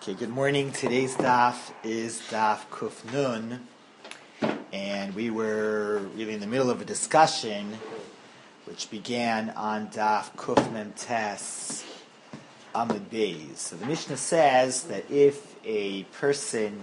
Okay, good morning. Today's daf is daf Kuf Nun, and we were really in the middle of a discussion which began on daf Kuf Mem Tes Amud Beis. So the Mishnah says that if a person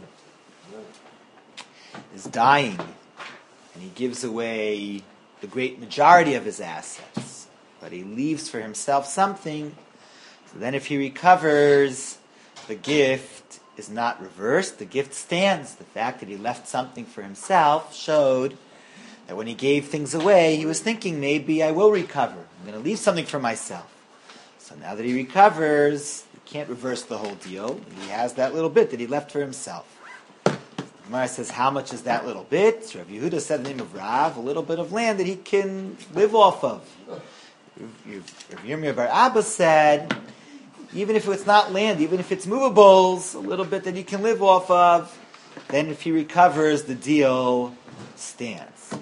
is dying and he gives away the great majority of his assets, but he leaves for himself something, so then if he recovers, the gift is not reversed, the gift stands. The fact that he left something for himself showed that when he gave things away, he was thinking, maybe I will recover. I'm going to leave something for myself. So now that he recovers, he can't reverse the whole deal. He has that little bit that he left for himself. Gemara says, how much is that little bit? Rav Yehuda said the name of Rav, a little bit of land that he can live off of. Rav Yirmiyah bar Abba said, even if it's not land, even if it's movables, a little bit that he can live off of, then if he recovers, the deal stands.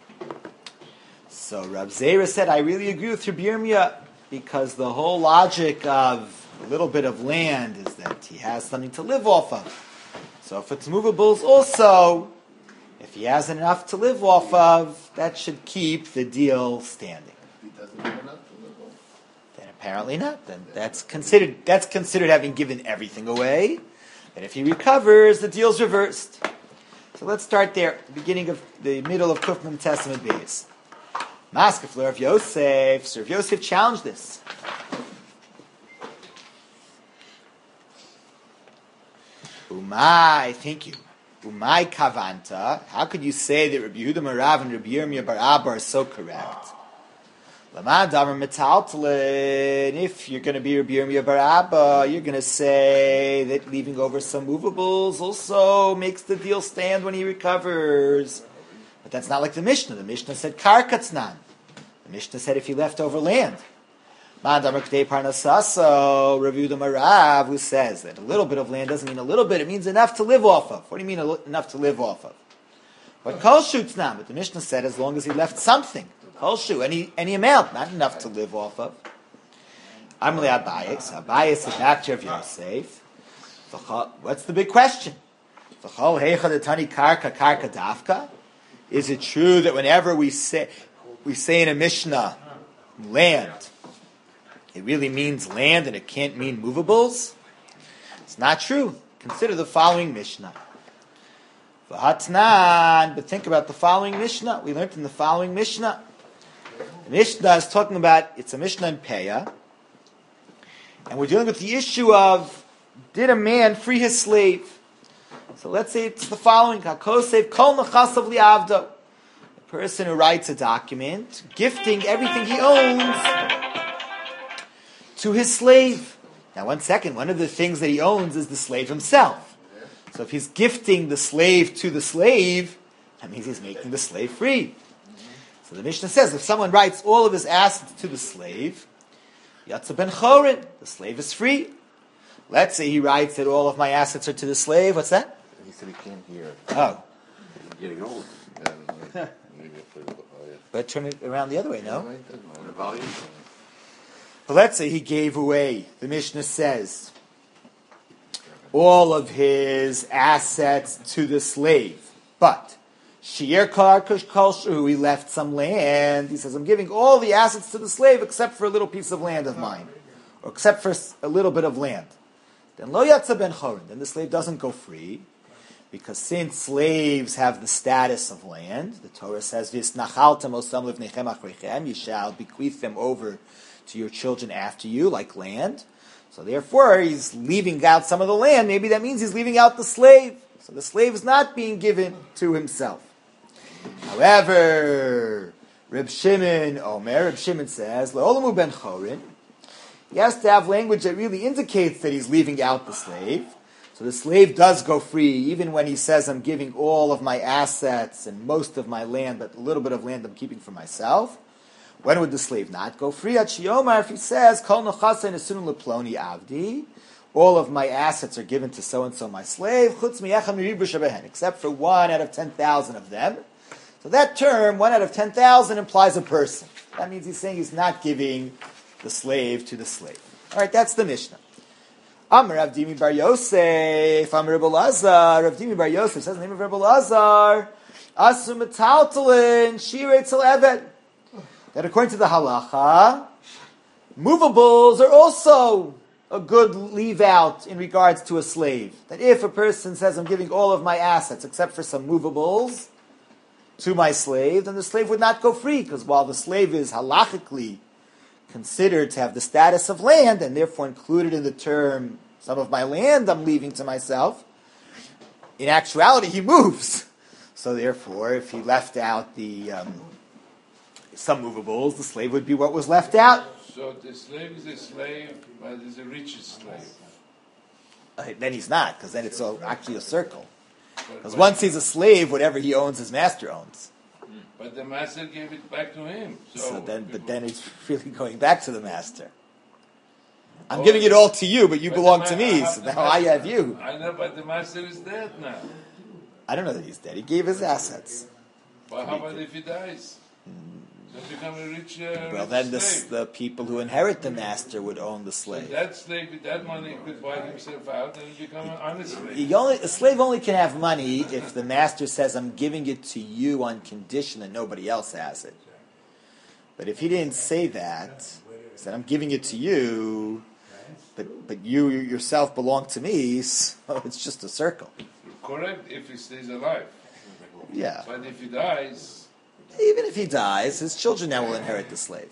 So Rav Zera said, I really agree with Rav Yirmiyah, because the whole logic of a little bit of land is that he has something to live off of. So if it's movables also, if he has enough to live off of, that should keep the deal standing. He doesn't have enough to live off. Then apparently not. Then that's considered having given everything away. And if he recovers, the deal's reversed. So let's start there, the middle of Kuf Mem Tes Amud Beis. Maskefler of Yosef. So Rav Yosef challenged this. Thank you. Umay kavanta. How could you say that Rabbi Yehuda Marav and Rabbi Yirmiyah bar Abba are so correct? Laman davar metaltalin. If you're going to be Rabbi Yirmiyah bar Abba, you're going to say that leaving over some movables also makes the deal stand when he recovers. But that's not like the Mishnah. The Mishnah said karkatznan. The Mishnah said if he left over land. Man davar k'dei parnasaso. Rabbi Yehuda Marav, who says that a little bit of land doesn't mean a little bit; it means enough to live off of. What do you mean enough to live off of? But kol shutznam. But the Mishnah said as long as he left something. Any amount, not enough to live off of. Amli Abayis. Abayis is back to Rav Yosef. What's the big question? Is it true that whenever we say in a Mishnah land, it really means land and it can't mean movables? It's not true. Consider the following Mishnah. But think about the following Mishnah. We learned in the following Mishnah. The Mishnah is talking about, it's a Mishnah in Peah, and we're dealing with the issue of, did a man free his slave? So let's say it's the following, HaKosev kol nechasav li'avdo. A person who writes a document, gifting everything he owns to his slave. Now one second, one of the things that he owns is the slave himself. So if he's gifting the slave to the slave, that means he's making the slave free. So the Mishnah says, if someone writes all of his assets to the slave, Yatsa ben Chorin, the slave is free. Let's say he writes that all of my assets are to the slave. What's that? He said he can't hear. Oh. He's getting old. But turn it around the other way, no? The volume. But let's say he gave away, the Mishnah says, all of his assets to the slave. But Shi'er Karkush Kolshu, he left some land. He says, I'm giving all the assets to the slave except for a little piece of land of mine. Or except for a little bit of land. Then Lo Yatsa ben Chorin. Then the slave doesn't go free. Because since slaves have the status of land, the Torah says, V'isnachaltem osam livnechem achreichem, you shall bequeath them over to your children after you, like land. So therefore, he's leaving out some of the land. Maybe that means he's leaving out the slave. So the slave is not being given to himself. However, Reb Shimon says, Le'olamu ben Chorin, he has to have language that really indicates that he's leaving out the slave. So the slave does go free, even when he says, I'm giving all of my assets and most of my land, but a little bit of land I'm keeping for myself. When would the slave not go free? At Shiomar, if he says, Kol nechasa nesun leploni avdi, all of my assets are given to so-and-so my slave, chutz miyacham miribu shebehen, except for 1 out of 10,000 of them. So that term, 1 out of 10,000, implies a person. That means he's saying he's not giving the slave to the slave. All right, that's the Mishnah. Amar Rav Dimi Bar Yosef, Amar Rebbe Lazar, Rav Dimi Bar Yosef says the name of Rebbe Lazar, Asu Metaltalin, Shirei Tzal Eved. That according to the halacha, movables are also a good leave out in regards to a slave. That if a person says, I'm giving all of my assets except for some movables to my slave, then the slave would not go free, because while the slave is halachically considered to have the status of land, and therefore included in the term, some of my land I'm leaving to myself, in actuality he moves. So therefore, if he left out the some movables, the slave would be what was left out. So the slave is a slave, but is the richest slave. Then he's not, because then it's actually a circle. Because once he's a slave, whatever he owns, his master owns. But the master gave it back to him. But then it's really going back to the master. I'm giving it all to you, but you belong to me, so now I have you. I know, but the master is dead now. I don't know that he's dead. He gave his assets. But how about if he dies? So become a rich Well, then slave. the people who inherit the master would own the So slave. that slave with that money could buy himself out and become an honest slave. A slave only can have money if the master says, I'm giving it to you on condition that nobody else has it. But if he didn't say that, he said, I'm giving it to you, but you yourself belong to me, so it's just a circle. Correct, if he stays alive. Yeah. But if he dies, Even if he dies, his children now will inherit the slave.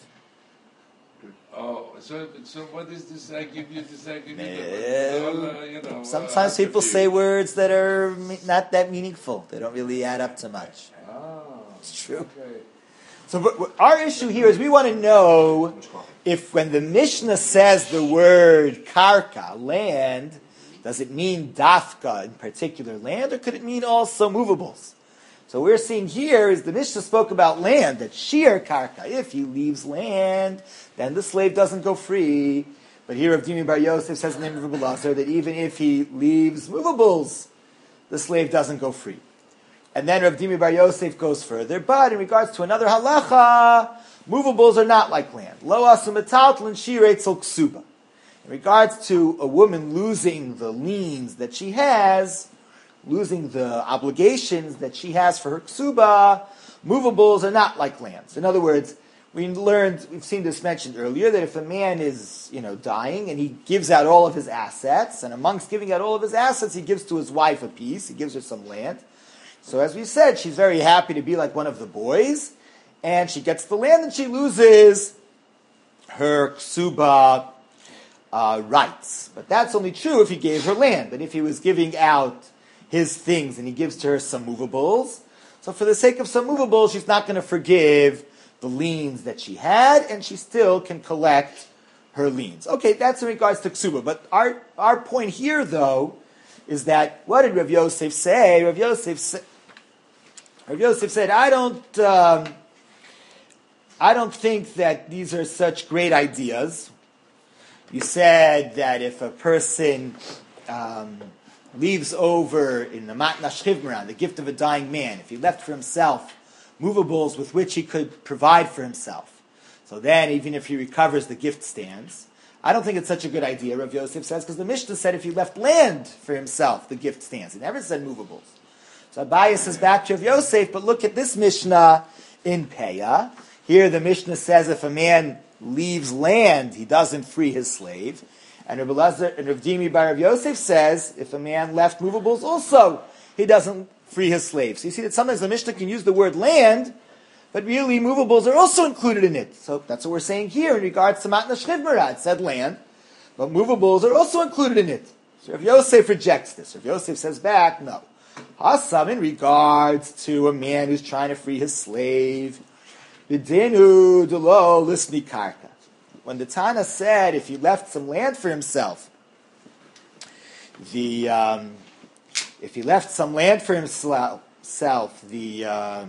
so what is this? I give you this. I give Yeah. you. Sometimes people say words that are not that meaningful. They don't really add up to much. It's true. Okay. So our issue here is we want to know if when the Mishnah says the word karka, land, does it mean dafka, in particular land, or could it mean also movables? So we're seeing here is the Mishnah spoke about land, that sheer karka. If he leaves land, then the slave doesn't go free. But here Rav Dimi Bar Yosef says in the name of Rebbe Lazar that even if he leaves movables, the slave doesn't go free. And then Rav Dimi Bar Yosef goes further, but in regards to another halacha, movables are not like land. Lo asu metaltalin shirei tzol ksuba. In regards to a woman losing the liens that she has, losing the obligations that she has for her ksuba, movables are not like lands. In other words, we've seen this mentioned earlier, that if a man is, dying and he gives out all of his assets, and amongst giving out all of his assets, he gives to his wife a piece, he gives her some land. So as we said, she's very happy to be like one of the boys, and she gets the land and she loses her ksuba rights. But that's only true if he gave her land. But if he was giving out his things and he gives to her some movables, so for the sake of some movables, she's not going to forgive the liens that she had, and she still can collect her liens. Okay, that's in regards to ksuba. But our point here, though, is that what did Rav Yosef say? Rav Yosef said, I don't think that these are such great ideas. You said that if a person leaves over in the matnas chivmaran, the gift of a dying man, if he left for himself movables with which he could provide for himself, so then even if he recovers, the gift stands. I don't think it's such a good idea, Rav Yosef says, because the Mishnah said if he left land for himself, the gift stands. It never said movables. So Abaye says back to Rav Yosef, but look at this Mishnah in Peah. Here the Mishnah says if a man leaves land, he doesn't free his slave. And Rav Dimi Bar Rav Yosef says if a man left movables also, he doesn't free his slave. So you see that sometimes the Mishnah can use the word land, but really movables are also included in it. So that's what we're saying here in regards to Matnas Chivmara. It said land, but movables are also included in it. So Rav Yosef rejects this. Rav Yosef says back, no. Hasam, in regards to a man who's trying to free his slave, B'dinu delo lisni karka. When the Tana said if he left some land for himself, if he left some land for himself, the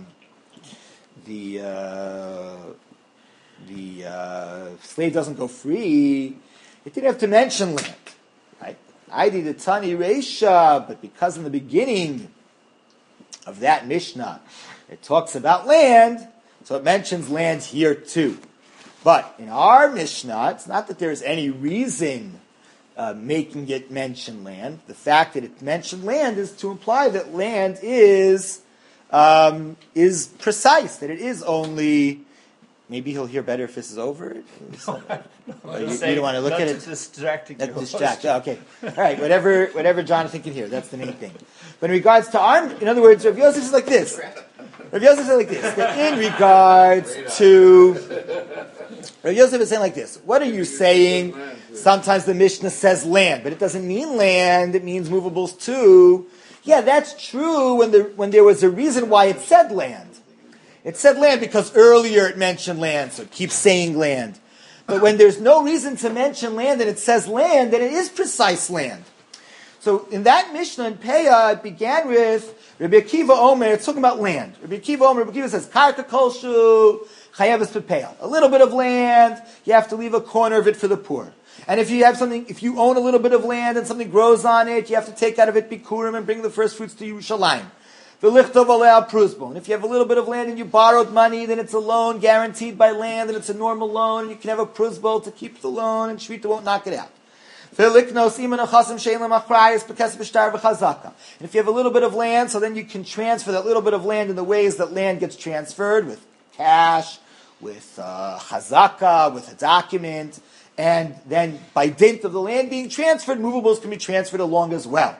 slave doesn't go free, it didn't have to mention land. Right? I did the Tani Reisha, but because in the beginning of that Mishnah it talks about land, so it mentions land here too. But in our Mishnah, it's not that there's any reason making it mention land. The fact that it mentioned land is to imply that land is precise, that it is only. Maybe he'll hear better if this is over. You don't want to look at it. That's distracting. Okay. All right. Whatever Jonathan can hear. That's the main thing. But in regards to in other words, Rav Yosef is like this. Rav Yosef is like this. That in regards to Rav Yosef is saying like this. What are you saying? Sometimes the Mishnah says land, but it doesn't mean land. It means movables too. Yeah, that's true when there was a reason why it said land. It said land because earlier it mentioned land, so it keeps saying land. But when there's no reason to mention land and it says land, then it is precise land. So in that Mishnah in Peah, it began with Rabbi Akiva Omer, it's talking about land. Rabbi Akiva says, Karka Kolshu, Chayeves Pepeah. A little bit of land, you have to leave a corner of it for the poor. And if you own a little bit of land and something grows on it, you have to take out of it Bikurim and bring the first fruits to Yerushalayim. And if you have a little bit of land and you borrowed money, then it's a loan guaranteed by land, and it's a normal loan, and you can have a pruzbol to keep the loan, and Shvita won't knock it out. And if you have a little bit of land, so then you can transfer that little bit of land in the ways that land gets transferred, with cash, with chazaka, with a document, and then by dint of the land being transferred, movables can be transferred along as well.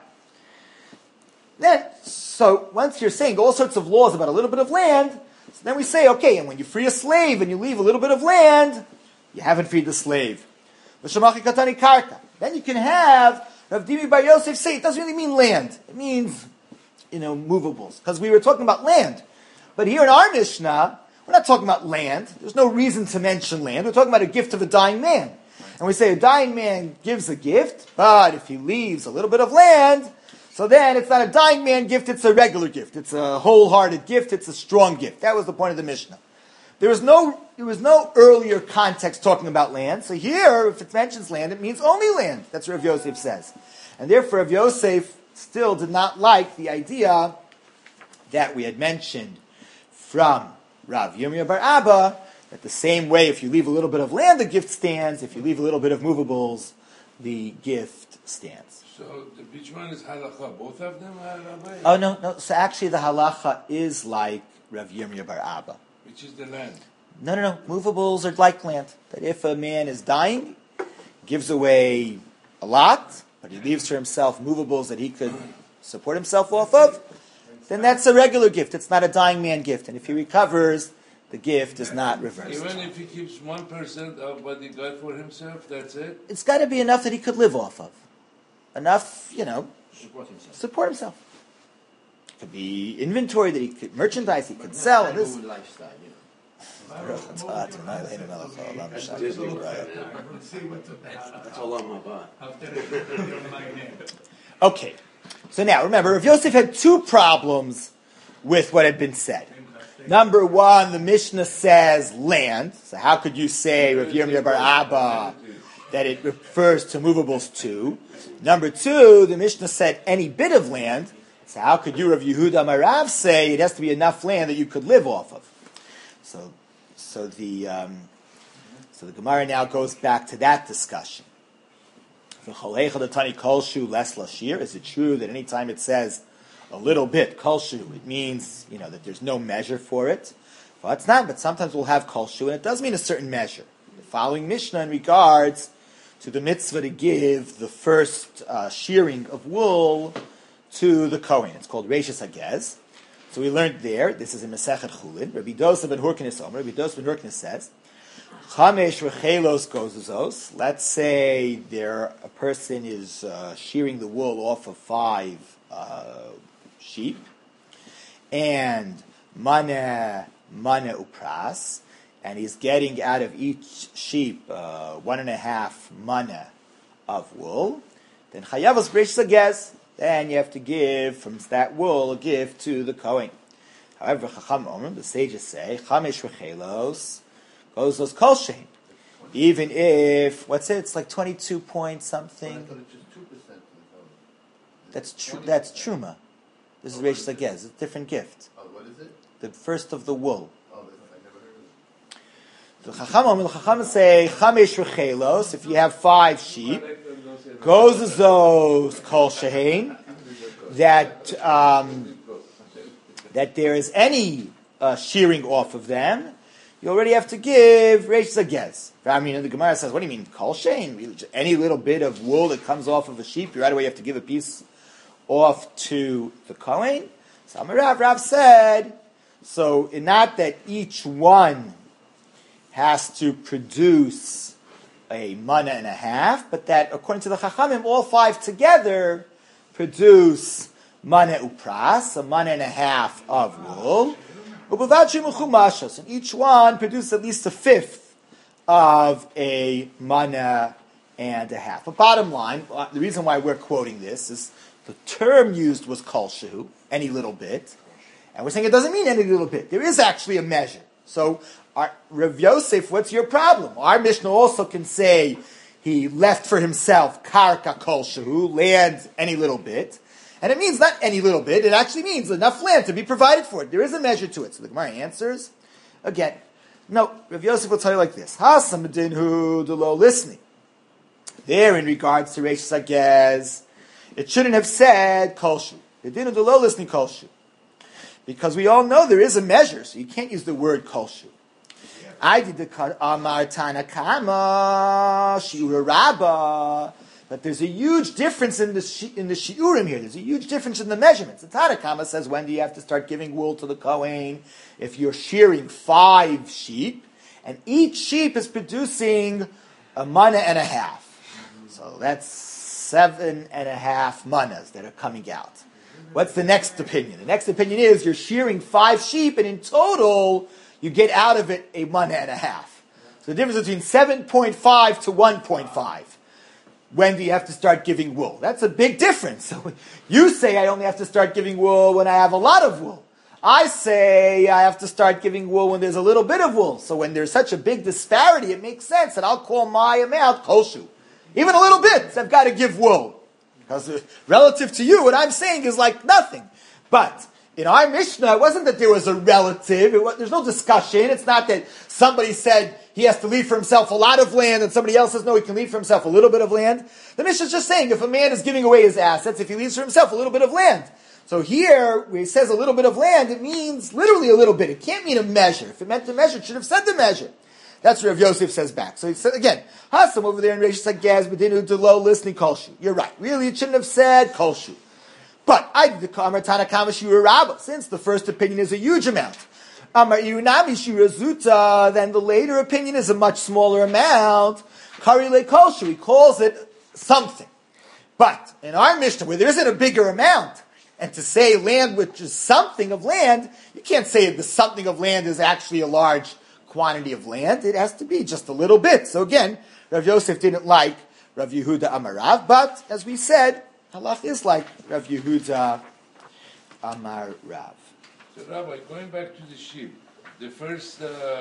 So once you're saying all sorts of laws about a little bit of land, so then we say, okay, and when you free a slave and you leave a little bit of land, you haven't freed the slave. Then you can have Rav Dimi Bar Yosef say, it doesn't really mean land. It means, movables. Because we were talking about land. But here in our Mishnah, we're not talking about land. There's no reason to mention land. We're talking about a gift of a dying man. And we say a dying man gives a gift, but if he leaves a little bit of land, so then it's not a dying man gift, it's a regular gift. It's a wholehearted gift, it's a strong gift. That was the point of the Mishnah. There was no earlier context talking about land. So here, if it mentions land, it means only land. That's what Rav Yosef says. And therefore, Rav Yosef still did not like the idea that we had mentioned from Rav Yirmiyah bar Abba, that the same way if you leave a little bit of land, the gift stands. If you leave a little bit of movables, the gift stands. So which one is halacha? Both of them are Rabbi? Oh, no. So actually the halacha is like Rav Yirmiyah bar Abba. Which is the land? No. Movables are like land. That if a man is dying, gives away a lot, but he leaves for himself movables that he could support himself off of, then that's a regular gift. It's not a dying man gift. And if he recovers, the gift is not reversed. Even if he keeps 1% of what he got for himself, that's it? It's got to be enough that he could live off of. Enough, support himself. It could be inventory that he could, merchandise he could sell. And this. Okay, so now remember, Rav Yosef had two problems with what had been said. Number one, the Mishnah says land. So how could you say, Rav Yirmiyah bar Abba, that it refers to movables too? Number two, the Mishnah said any bit of land. So how could you, Rav Yehuda Marav, say it has to be enough land that you could live off of? So the Gemara now goes back to that discussion. Is it true that any time it says a little bit, kolshu, it means that there's no measure for it? Well, it's not, but sometimes we'll have kolshu, and it does mean a certain measure. The following Mishnah in regards to the mitzvah to give the first shearing of wool to the Kohen. It's called Reishis Hagez. So we learned there, this is in Masechet Chulin, Rabbi Dosa ben Hurknis Omer, Rabbi Dosa ben Hurknis says, Chamesh rechelos gozos. Let's say a person is shearing the wool off of 5 sheep, and mana upras, and he's getting out of each sheep 1.5 mana of wool. Then chayavos Reishis Hagez. Then you have to give from that wool a gift to the Kohen. However, Chacham Omer, the sages say, Chamesh rechelos goes those kol shein. Even if, it's like 22 point something. That's truma. This is Reishis Hagez. It's a different gift. Oh, what is it? The first of the wool. Oh, I never heard of it. The Chacham say Chamesh rechelos. If you have 5 sheep, gozos kol shehein, that there is any shearing off of them, you already have to give reish zagez. I mean, the Gemara says, what do you mean kol shehein? Any little bit of wool that comes off of a sheep, right away you have to give a piece off to the Kohen. So Rav said, so not that each one has to produce a mana and a half, but that according to the Chachamim, all five together produce mana upras, a mana and a half of wool. And each one produces at least a fifth of a mana and a half. But bottom line, the reason why we're quoting this is the term used was kol shehu, any little bit. And we're saying it doesn't mean any little bit. There is actually a measure. So, Rav Yosef, what's your problem? Our Mishnah also can say he left for himself karka kol shehu, land any little bit. And it means not any little bit, it actually means enough land to be provided for it. There is a measure to it. So the Gemara answers, again, no, Rav Yosef will tell you like this. Hasamadinhu delo listening. There, in regards to Reish Sagez, it shouldn't have said kol shehu. It didn't delo listening kol shehu. Because we all know there is a measure, so you can't use the word kol shehu. I did the Amar Tanakama Shiura Rabba, but there's a huge difference in the shiurim here. There's a huge difference in the measurements. The Tanakama says, when do you have to start giving wool to the Kohen? If you're shearing 5 sheep, and each sheep is producing a mana and a half. So that's 7.5 manas that are coming out. What's the next opinion? The next opinion is you're shearing 5 sheep, and in total, you get out of it a mana and a half. So the difference between 7.5 to 1.5. When do you have to start giving wool? That's a big difference. So you say I only have to start giving wool when I have a lot of wool. I say I have to start giving wool when there's a little bit of wool. So when there's such a big disparity, it makes sense that I'll call my amount kol shehu. Even a little bit, so I've got to give wool. Because relative to you, what I'm saying is like nothing. But in our Mishnah, it wasn't that there was a relative. There's no discussion. It's not that somebody said he has to leave for himself a lot of land and somebody else says no, he can leave for himself a little bit of land. The Mishnah is just saying if a man is giving away his assets, if he leaves for himself a little bit of land. So here, where he says a little bit of land, it means literally a little bit. It can't mean a measure. If it meant a measure, it should have said the measure. That's what Rav Yosef says back. So he said again, Hasam over there in Reish Sagaz, Bedinu Delo, listening kol shehu. You're right. Really, it shouldn't have said kol shehu. But I did the Kamar Tanakama Shura Rabba, since the first opinion is a huge amount. Amar Irunami Shura Zuta, then the later opinion is a much smaller amount. Kari Le kol shehu, he calls it something. But in our Mishnah, where there isn't a bigger amount, and to say land which is something of land, you can't say the something of land is actually a large quantity of land. It has to be just a little bit. So again, Rav Yosef didn't like Rav Yehuda Amarav, but as we said, halach is like Rav Yehuda Amarav. So Rabbi, going back to the sheep, the first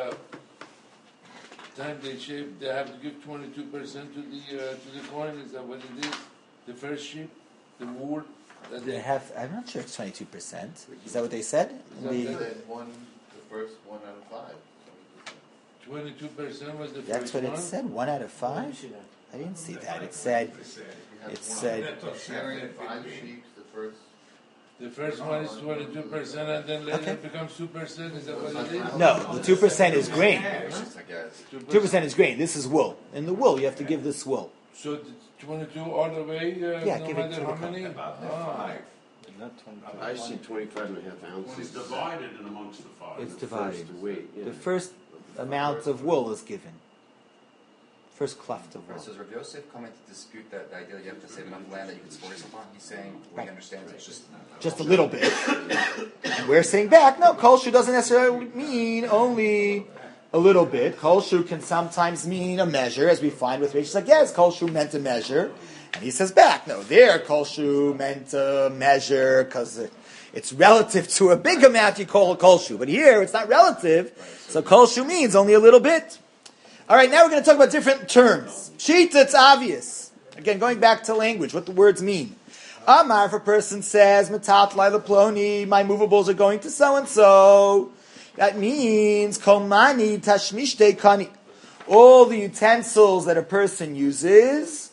time they shave, they have to give 22% to the coin. Is that what it is? The first sheep, the wool. They have. I'm not sure it's 22%. Is that what they said? The first 1 out of 5. 22% was the first one? That's what it said, 1 out of 5? I didn't see that. It said, Sharing 5 sheep, the first one is 22%, and then later it becomes 2%. Is that what it is? No, the 2% is grain. 2% is grain. This is wool. In the wool, you have to give this wool. So 22 all the way, Yeah, no give it matter to how the many? I see 25.5 ounces. It's divided in amongst the 5. It's divided. First weight, yeah. The first amount of wool is given. First cleft of wool. So is Rav Yosef coming to dispute that the idea that you have to save enough land that you can store yourself on? He's saying, what he understands, it's Just a little bit. And we're saying back, no, kol shehu doesn't necessarily mean only a little bit. Kol shehu can sometimes mean a measure, as we find with Reish Sagez. Kol shehu meant a measure. And he says back, no, there kol shehu meant a measure because it's relative to a big amount you call a kol shehu. But here it's not relative, so kol shehu means only a little bit. All right, now we're going to talk about different terms. Shita, it's obvious. Again, going back to language, what the words mean. Amar, if a person says, Matat laila ploni, my movables are going to so-and-so, that means, Komani tashmishte kani. All the utensils that a person uses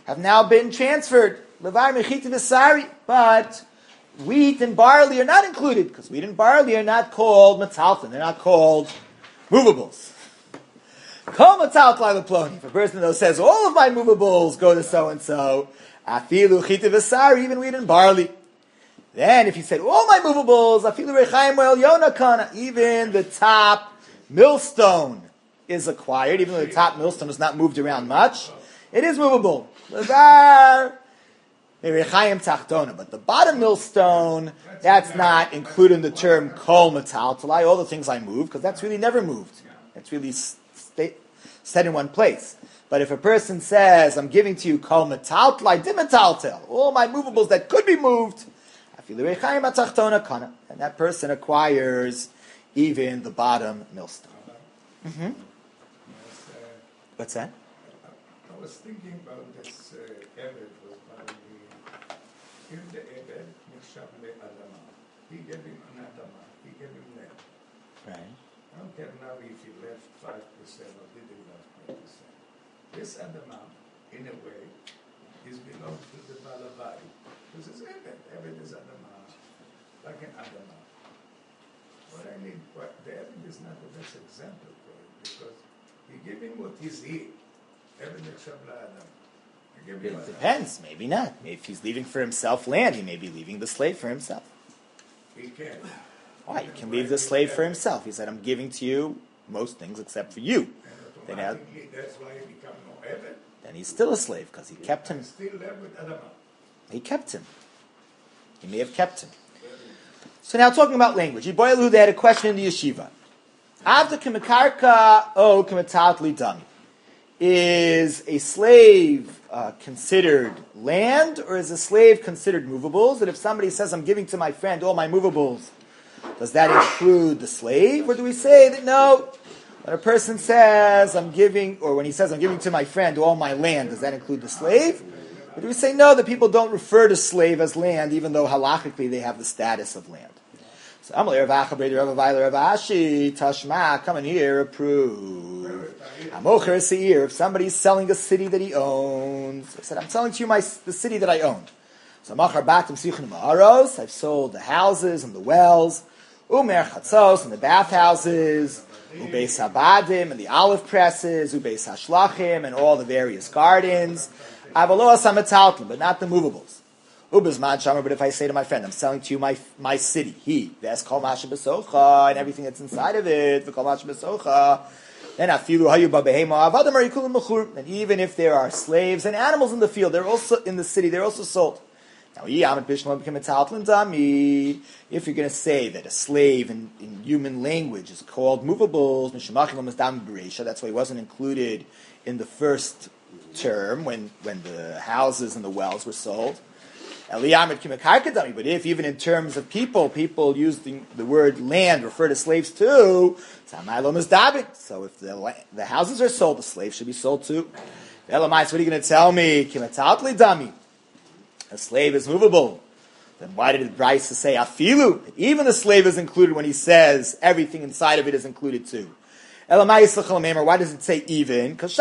have now been transferred. Levar mechita v'sari, but wheat and barley are not included, because wheat and barley are not called metalton, they're not called movables. Kol metalton leploni. If a person though says all of my movables go to so and so, afilu chita v'sari, even wheat and barley. Then if he said all my movables, afilu rechaim oil yonakana, even the top millstone is acquired, even though the top millstone is not moved around much, it is movable. Levar rechaim tachtona, but the bottom millstone, that's not included in the term kol metaltalai, all the things I moved, because that's really never moved. It's really set in one place. But if a person says, I'm giving to you kol metaltalai dimetaltel, all my movables that could be moved, and that person acquires even the bottom millstone. Mm-hmm. What's that? I was thinking about this Eved was buying in the Eved, Nishab Adama. He gave him an Adama, he gave him land. Right. I don't care now if he left 5% or didn't left 5%. This Adama, in a way, is belongs to the Balabai. This is Eved. Eved is Adama, like an Adama. What I mean, the Eved is not the best example for it, because he gave him what is he. It depends. Maybe not. If he's leaving for himself land, he may be leaving the slave for himself. He can. Why? He can leave the slave for himself. He said, I'm giving to you most things except for you. Then that's why he become no Eved. Then he's still a slave because he kept him. Still left with Adama. He kept him. He may have kept him. So now talking about language. Yiboilu, they had a question in the yeshiva. Avda k'mekarka o k'metat li dami. Is a slave considered land, or is a slave considered movables? And if somebody says, I'm giving to my friend all my movables, does that include the slave? Or do we say that no, when a person says, I'm giving, or when he says, I'm giving to my friend all my land, does that include the slave? Or do we say no, that people don't refer to slave as land, even though halachically they have the status of land? So, Amalei Rav Acha, Breder Rav Avayla, Rav Ashi, Tashma, come in here, approve. Amocher Seir, if somebody's selling a city that he owns, I said, I'm selling to you the city that I own. So, Machar Batim Sichon Ma'aros, I've sold the houses and the wells, Umer Chatzos and the bathhouses, Ubeis Habadim and the olive presses, Ubeis Hashlachim and all the various gardens. Avaloa Sametaltim, but not the movables. Ubezman Shamar, but if I say to my friend, I'm selling to you my city, he, that's Kol Masha Besocha, and everything that's inside of it, the Kol Masha Besocha, then Afilu Hayu Babehema Avadim Arikulim Mechur, and even if there are slaves and animals in the field, they're also in the city, they're also sold. Now, if you're going to say that a slave in human language is called movables, that's why it wasn't included in the first term when the houses and the wells were sold. But if even in terms of people use the word land, refer to slaves too, so if the houses are sold, the slaves should be sold too. What are you going to tell me? A slave is movable. Then why did Bryce say afilu? Even the slave is included when he says everything inside of it is included too. Why does it say even? Because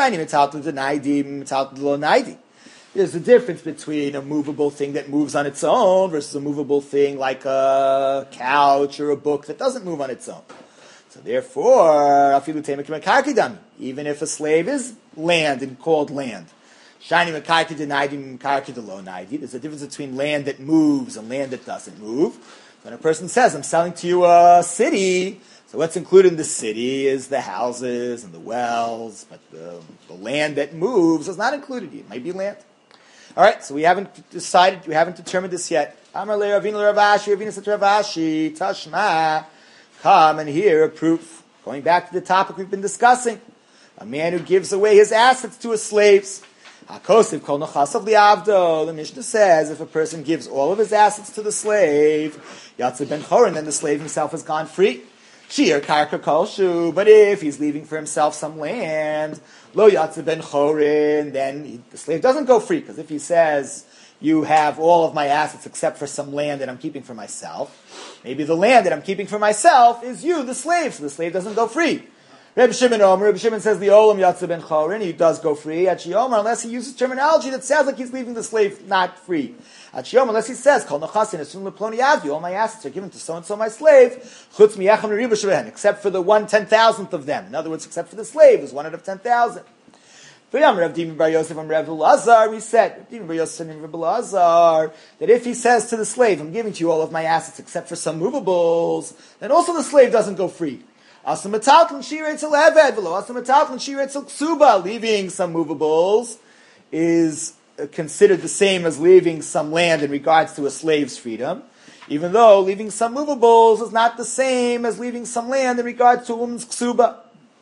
there's a difference between a movable thing that moves on its own versus a movable thing like a couch or a book that doesn't move on its own. So therefore, even if a slave is land and called land, there's a difference between land that moves and land that doesn't move. When a person says, I'm selling to you a city, so what's included in the city is the houses and the wells, but the land that moves is not included. It might be land. All right, so we haven't determined this yet. Amar le Ravina Ravashi, Ravina said to Ravashi, Tashma, come and hear a proof. Going back to the topic we've been discussing. A man who gives away his assets to his slaves. HaKosiv kol nechasav li'avdo. The Mishnah says if a person gives all of his assets to the slave, Yatsa ben Chorin, then the slave himself has gone free. Shir karka kolshu. But if he's leaving for himself some land, lo Yatsa ben Chorin, then the slave doesn't go free. Because if he says, you have all of my assets except for some land that I'm keeping for myself, maybe the land that I'm keeping for myself is you, the slave, so the slave doesn't go free. Reb Shimon says the Olam Yatsa ben Chorin, he does go free. At Shiyomar, unless he uses terminology that sounds like he's leaving the slave not free. At Shiyomar, unless he says, Kol Nechasin Asum Leploni Avdi, all my assets are given to so-and-so my slave, Chutz Miyacham Riba Sheben, except for the 1/10,000th of them. In other words, except for the slave, who's 1 out of 10,000. Rav Dimi Bar Yosef and Rav Elazar, we said, Rav Dimi Bar Yosef and Rav Elazar, that if he says to the slave, I'm giving to you all of my assets except for some movables, then also the slave doesn't go free. Leaving some movables is considered the same as leaving some land in regards to a slave's freedom, even though leaving some movables is not the same as leaving some land in regards to a woman's ksuba.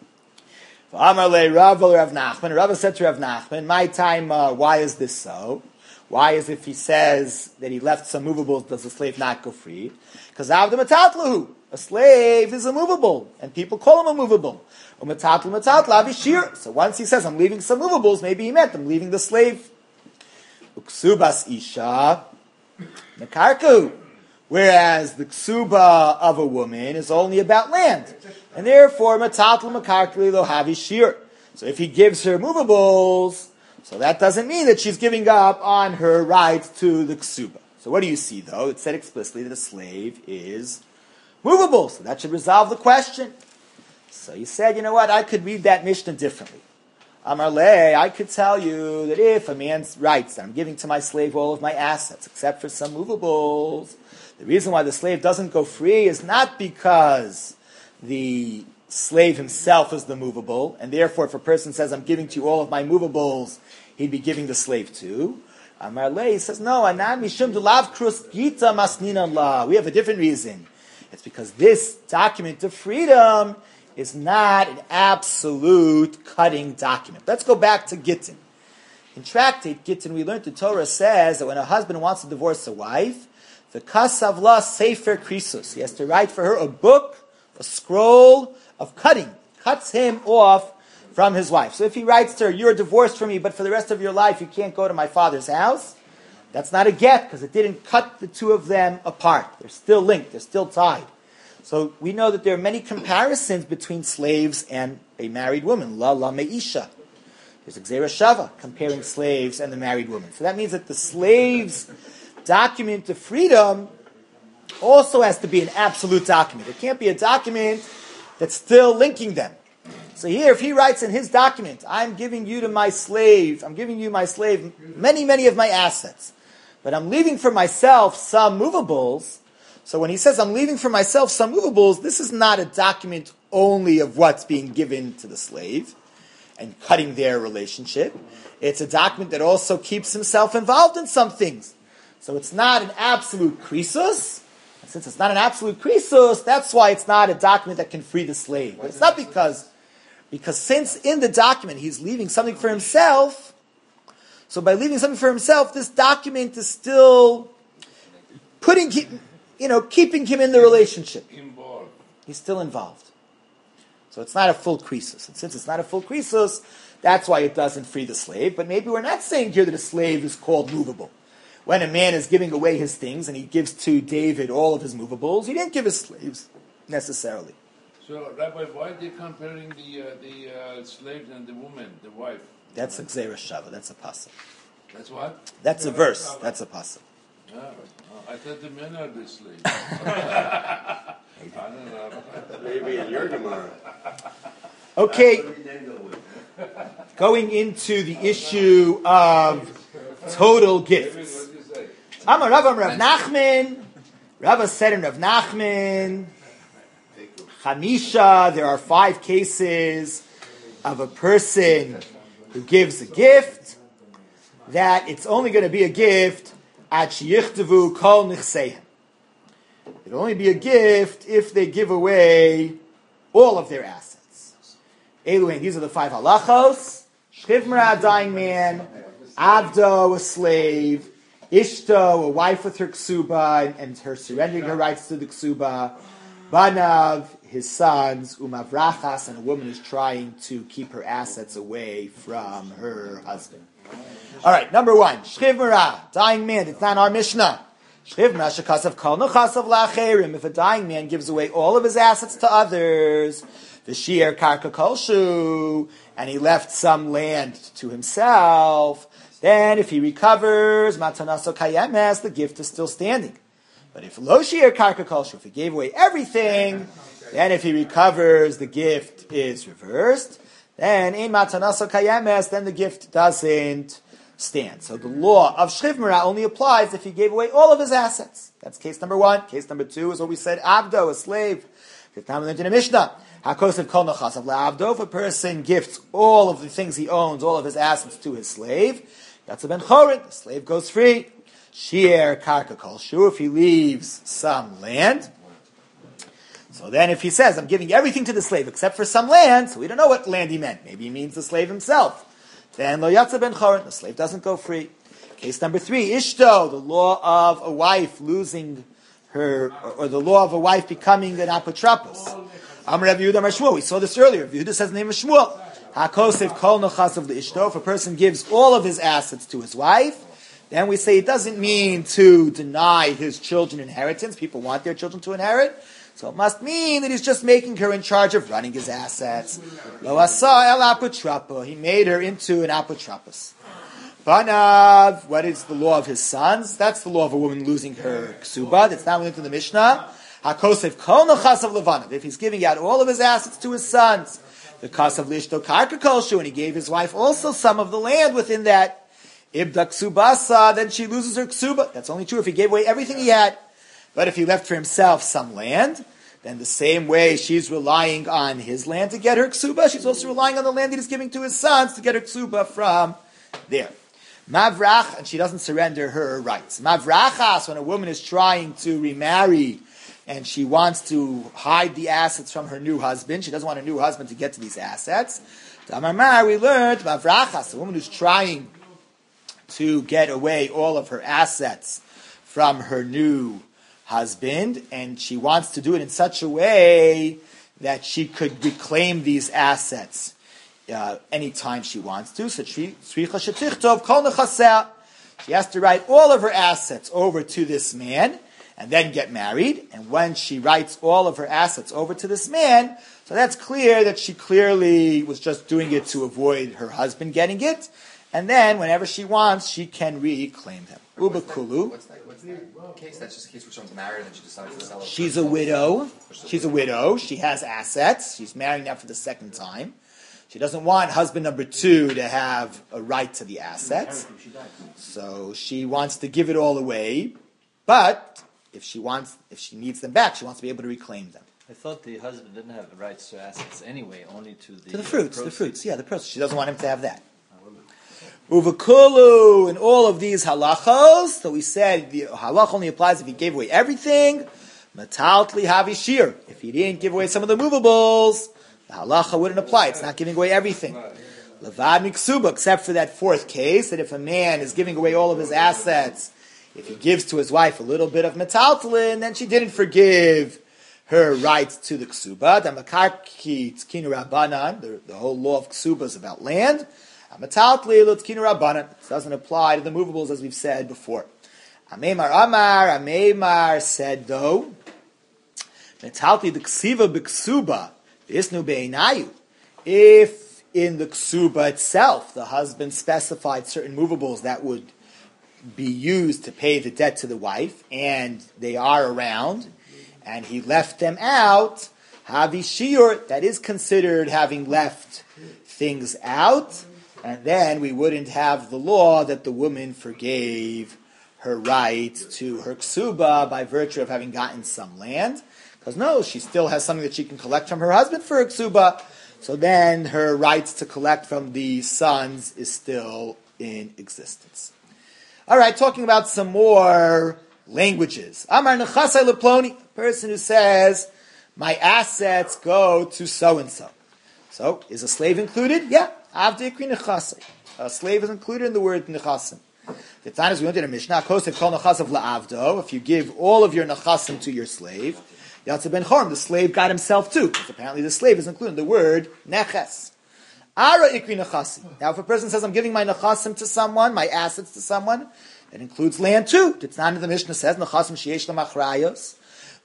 Rava said to Rav Nachman, my time, why is this so? Why is if he says that he left some movables, does the slave not go free? Because a slave is a movable, and people call him a movable. So once he says, I'm leaving some movables, maybe he meant I'm leaving the slave. Uksubas isha mekarku. Whereas the ksuba of a woman is only about land. And therefore, matatl mekarku lo havi shir. So if he gives her movables, so that doesn't mean that she's giving up on her right to the ksuba. So what do you see, though? It said explicitly that a slave is movable. So that should resolve the question. So you said, you know what, I could read that Mishnah differently. Amar le, I could tell you that if a man writes that I'm giving to my slave all of my assets, except for some movables, the reason why the slave doesn't go free is not because the slave himself is the movable, and therefore if a person says, I'm giving to you all of my movables, he'd be giving the slave too. Amar le, he says, no, anan mishum delav krus gita masnina la. We have a different reason. It's because this document of freedom is not an absolute cutting document. Let's go back to Gittin. In Tractate Gittin, we learned the Torah says that when a husband wants to divorce a wife, the kasavla sefer krisus, he has to write for her a book, a scroll of cutting, cuts him off from his wife. So if he writes to her, you're divorced from me, but for the rest of your life you can't go to my father's house, that's not a get, because it didn't cut the two of them apart. They're still linked, they're still tied. So we know that there are many comparisons between slaves and a married woman. La la meisha. There's a Gzera Shava comparing slaves and the married woman. So that means that the slave's document of freedom also has to be an absolute document. It can't be a document that's still linking them. So here, if he writes in his document, I'm giving you my slave, many, many of my assets, but I'm leaving for myself some movables. So when he says, I'm leaving for myself some movables, this is not a document only of what's being given to the slave and cutting their relationship. It's a document that also keeps himself involved in some things. So it's not an absolute krisus. And since it's not an absolute krisus, that's why it's not a document that can free the slave. But it's not because since in the document he's leaving something for himself, so by leaving something for himself, this document is still keeping him in the relationship. Involved. He's still involved. So it's not a full krisus. And since it's not a full krisus, that's why it doesn't free the slave. But maybe we're not saying here that a slave is called movable. When a man is giving away his things and he gives to David all of his movables, he didn't give his slaves necessarily. So, Rabbi, why are they comparing the slaves and the woman, the wife? That's a Gzera Shava. That's a pasuk. That's what? That's a verse. That's a pasuk. I thought the men are the slaves. I don't know. Maybe in your Gemara. Okay, going into the issue of total gifts. What do you say? Amar Rav Nachman. Rava said in Rav Nachman, Chamisha, there are 5 cases of a person who gives a gift, that it's only going to be a gift at sheyichtavu kol nichseihem. It'll only be a gift if they give away all of their assets. Eluin, these are the 5 halachos. Shchivmara, a dying man. Avdo, a slave. Ishto, a wife with her ksuba and her surrendering her rights to the ksuba. Banav, his sons. Umavrachas, and a woman is trying to keep her assets away from her husband. All right, number 1, Shchivmara, dying man. It's not our Mishnah. Shchivmara shekasav kol nechasav la'acherim. If a dying man gives away all of his assets to others, the Shi'er Karka Kolshu, and he left some land to himself, then if he recovers, Matanaso Kayemes, the gift is still standing. But if Lo Shi'er Karka Kolshu, if he gave away everything, then if he recovers, the gift is reversed. Then in Matanaso Kayemes, then the gift doesn't stand. So the law of Shchivmara only applies if he gave away all of his assets. That's case number one. Case number two is what we said, Abdo, a slave. Fifth time we learned in a Mishnah. Hakosev kol nechasav le'avdo, if a person gifts all of the things he owns, all of his assets to his slave, that's a ben chorin, the slave goes free. Shi'er karka kolshu, if he leaves some land. So then if he says, I'm giving everything to the slave except for some land, so we don't know what land he meant. Maybe he means the slave himself. Then lo yatsa ben chorin, the slave doesn't go free. Case number three, ishto, the law of a wife losing her, or the law of a wife becoming an apotropos. Amar Rav Yehuda Amar Shmuel, we saw this earlier. Rav Yehuda says the name of Shmuel. HaKosev kol nochasav leishto, if a person gives all of his assets to his wife, then we say it doesn't mean to deny his children inheritance. People want their children to inherit. So it must mean that he's just making her in charge of running his assets. Lo asa el apotropo, he made her into an apotropos. Banav, what is the law of his sons? That's the law of a woman losing her ksuba. That's not into the Mishnah. HaKosev kol nechasav levanav, if he's giving out all of his assets to his sons. The kasav lishto karka kolshu, and he gave his wife also some of the land within that. Ibda ksubasa, then she loses her ksuba. That's only true if he gave away everything he had. But if he left for himself some land, then the same way she's relying on his land to get her ksuba, she's also relying on the land that he's giving to his sons to get her ksuba from there. Mavrach, and she doesn't surrender her rights. Mavrachas, when a woman is trying to remarry and she wants to hide the assets from her new husband, she doesn't want a new husband to get to these assets. Tamar, we learned, Mavrachas, a woman who's trying to get away all of her assets from her new husband, and she wants to do it in such a way that she could reclaim these assets anytime she wants to. So she has to write all of her assets over to this man and then get married. And when she writes all of her assets over to this man, so that's clear that she clearly was just doing it to avoid her husband getting it. And then whenever she wants, she can reclaim them. Ubakulu. What's that case? That's just a case where someone's married and she decides to sell it. She's a widow. She's a widow. She has assets. She's marrying now for the second time. She doesn't want husband number two to have a right to the assets. So she wants to give it all away. But if she needs them back, she wants to be able to reclaim them. I thought the husband didn't have the rights to assets anyway, only to the fruits. The fruits. She doesn't want him to have that. Uvakulu, and all of these halachos. So we said the halach only applies if he gave away everything. Mataltli havishir. If he didn't give away some of the movables, the halacha wouldn't apply. It's not giving away everything. Levad miksuba, except for that fourth case, that if a man is giving away all of his assets, if he gives to his wife a little bit of metaltlin, then she didn't forgive her rights to the ksuba. The makarki tzkinu rabbanan, the whole law of ksuba is about land. It doesn't apply to the movables as we've said before. Amemar said though, metalti the ksiva b'ksuba isnu be'einayu. If in the ksuba itself the husband specified certain movables that would be used to pay the debt to the wife, and they are around, and he left them out, havi shiur, that is considered having left things out. And then we wouldn't have the law that the woman forgave her right to her ksuba by virtue of having gotten some land. Because no, she still has something that she can collect from her husband for her ksuba. So then her rights to collect from the sons is still in existence. All right, talking about some more languages. Amar nechasai leploni, a person who says, my assets go to so-and-so. So, is a slave included? Yeah. Avdikri nechasai. A slave is included in the word nechasim. The time is we went in a Mishnah, kosev kol nechasav la'avdo, if you give all of your nechasim to your slave, yatsa ben chorm, the slave got himself too, because apparently the slave is included in the word neches. Ara ikri nechasi. Now if a person says, I'm giving my nechasim to someone, my assets to someone, that includes land too. It's not in the Mishnah says, nechasim sheyesh lamachrayos.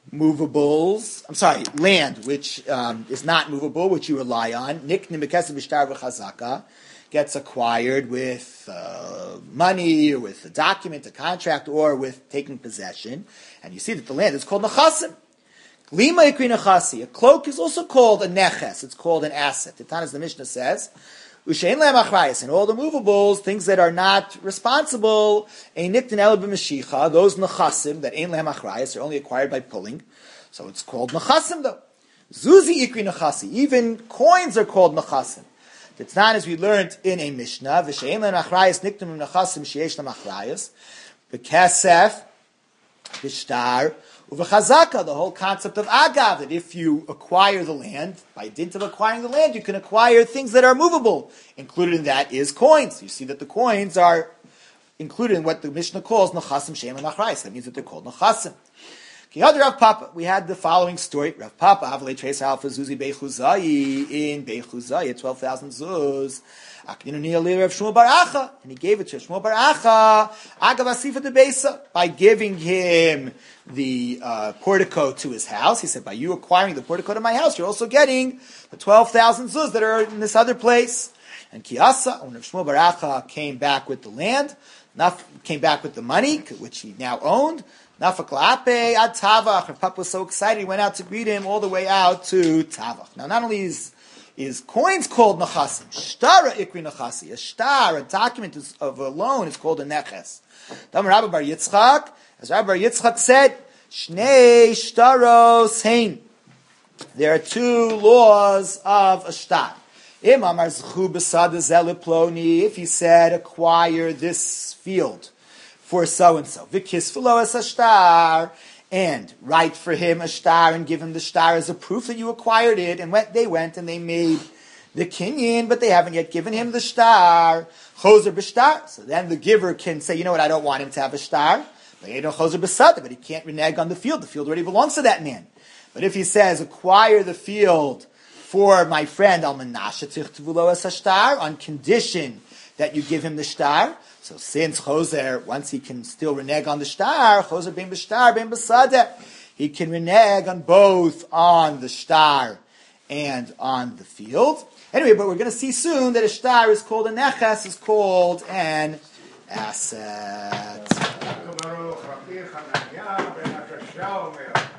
movables. I'm sorry, land which is not movable, which you rely on. Niknim b'kesef b'shtar v'chazaka gets acquired with money, or with a document, a contract, or with taking possession. And you see that the land is called nechasim. Lima ikri nechasi. A cloak is also called a neches. It's called an asset. As the Mishnah says, Ushein le'em achrayus, and all the movables, things that are not responsible, ein niktin ela b'mashicha, those nechasim that ein le'em achrayus are only acquired by pulling. So it's called nechasim though. Zuzi ikri nechasi. Even coins are called nechasim. It's not as we learned in a Mishnah, v'shein le'em achrayus niktim nechasim sheyesh le'em achrayus, b'kesef, b'shtar, uv'chazaka, the whole concept of agav, that if you acquire the land, by dint of acquiring the land, you can acquire things that are movable. Included in that is coins. You see that the coins are included in what the Mishnah calls nechasim she'en le'machrayus. That means that they're called nechasim. Kiyad Rav Papa, we had the following story. Rav Papa, Avalei Tres Alpha Zuzi Beichuzai, in Beichuzai, 12,000 zuz. And he gave it to Shmuel Bar Acha, Agav Asifa de Beisa, by giving him the portico to his house. He said, by you acquiring the portico to my house, you're also getting the 12,000 zuz that are in this other place. And Kiasa, when Shmuel Bar Acha came back with the land, came back with the money, which he now owned, Nafak la'ape ad Tavach. Rav Papa was so excited, he went out to greet him all the way out to Tavach. Now, not only is coins called nechasim, shtara ikri nechasi. A shtar, a document of a loan, is called a neches. Dam Rabbi Bar Yitzchak, as Rabbi Bar Yitzchak said, shnei shtaros hein. There are two laws of a shtar. If he said, acquire this field for so-and-so, v'kisfelo es a shtar, and write for him a shtar and give him the shtar as a proof that you acquired it, and they went and they made the kinyan, but they haven't yet given him the shtar, choser b'shtar. So then the giver can say, you know what, I don't want him to have a shtar, but he can't renege on the field already belongs to that man. But if he says, acquire the field for my friend Al-Menashe tichtavulo es shtar, on condition that you give him the shtar. So since Choser, once he can still renege on the shtar, Choser ben b'shtar ben b'sadeh, he can renege on both on the shtar and on the field. Anyway, but we're going to see soon that a shtar is called a neches, is called an asset.